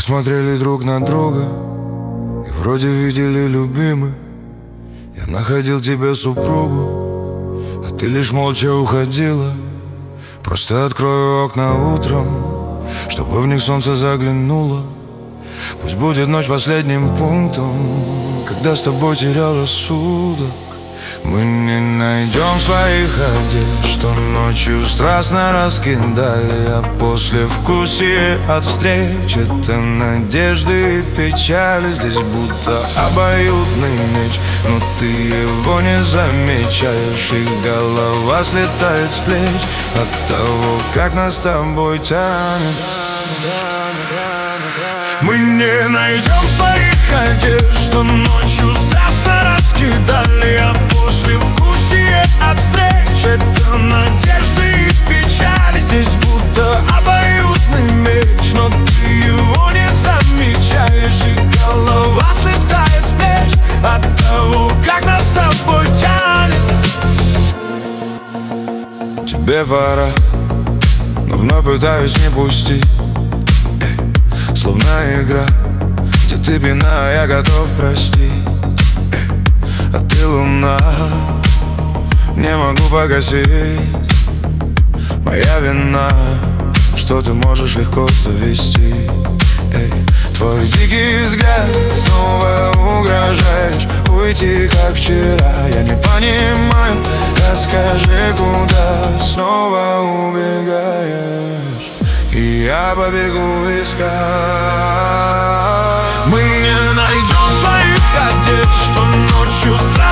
смотрели друг на друга и вроде видели любимых. Я находил тебе супругу, а ты лишь молча уходила. Просто открою окна утром, чтобы в них солнце заглянуло. Пусть будет ночь последним пунктом, когда с тобой терял рассудок. Мы не найдем своих одежд, что ночью страстно раскидали, а послевкусие от встреч — это надежды и печали. Здесь будто обоюдный меч, но ты его не замечаешь, и голова слетает с плеч от того, как нас с тобой тянет. Мы не найдем своих одежд, что ночью страстно раскидали, а послевкусие от встреч — это надежды и печали. Здесь будто обоюдный меч, но ты его не замечаешь, и голова слетает с плеч от того, как нас с тобой тянет. Тебе пора, но вновь пытаюсь не пустить. Словно игра, где ты пьяна, я готов простить. А ты луна, не могу погасить. Моя вина, что ты можешь легко завести. Твой дикий взгляд, снова угрожаешь уйти, как вчера. Я не понимаю, расскажи, куда снова убегаешь, и я побегу искать. Мы не найдем своих одежд, что ночью страшно